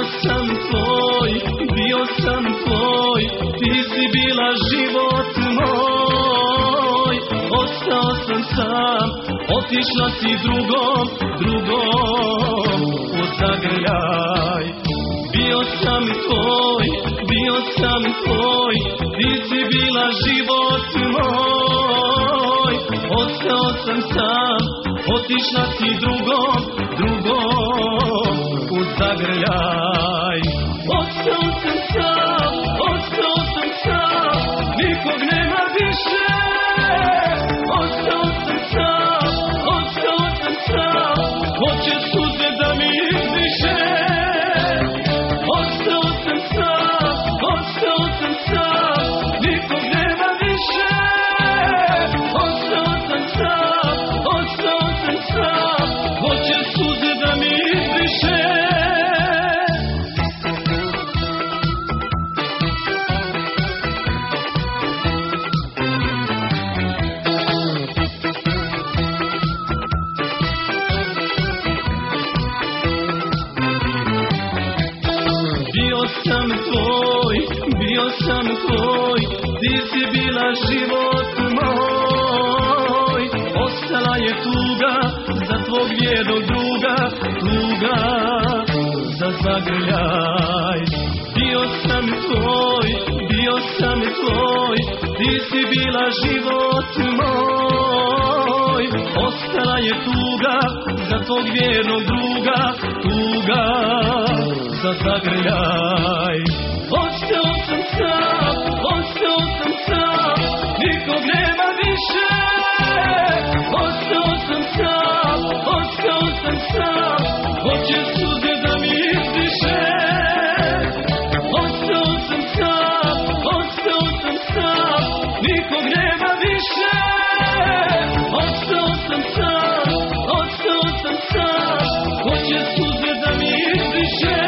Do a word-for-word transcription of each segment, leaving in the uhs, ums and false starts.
sam tvoj, bio sam tvoj, ti si bila život moj. Ostao sam sam, otišla si drugom, drugom u zagrljaj. Bio sam tvoj, bio sam tvoj, ti si bila život moj. Ostao sam sam, otišla si drugom, drugom u zagrljaj. Ostao sam sam, ostao sam sam, nikog nema više. Ostao sam sam, ostao sam sam, hoće suze da mi izdiše. Ostao sam sam, ostao sam sam, nikog nema više. Ostao sam sam, ostao sam sam, hoće suze da mi izdiše. Bio sam tvoj, bio sam tvoj, ti si bila život moj. Ostala je tuga za tvog vjernog druga, tuga za zagrljaj. Bio sam tvoj, bio sam tvoj, ti si bila život moj. Ostala je tuga za tvog vjernog druga, tuga za zagrljaj. Ostao sam sam, ostao sam sam, nikog nema više. Ostao sam sam, ostao sam sam, hoće suze da mi izdiše. Ostao sam sam, ostao sam sam, nikog nema više. Ostao sam sam, ostao sam sam, hoće suze da mi izdiše.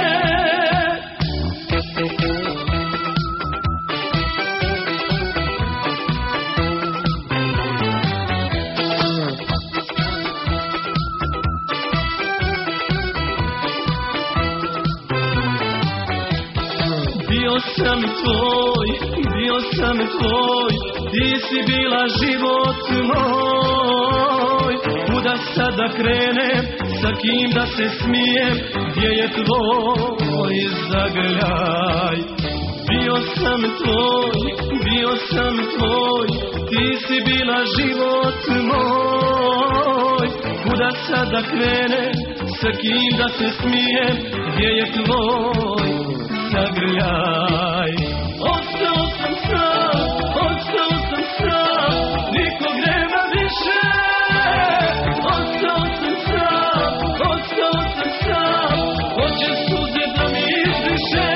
Bio sam tvoj, bio sam tvoj, ti si bila život moj. Kuda sada krenem, sa kim da se smijem, gdje je tvoj zagrljaj. Bio sam tvoj, bio sam tvoj, ti si bila život moj. Kuda sada krenem, sa kim da se smijem, gdje je tvoj zagrljaj. Ostao sam sam, ostao sam sam, nikog nema više. Ostao sam sam, ostao sam sam, hoće suze da mi izdiše.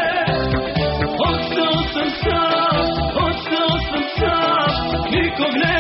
Ostao sam sam, ostao sam sam, nikog nema.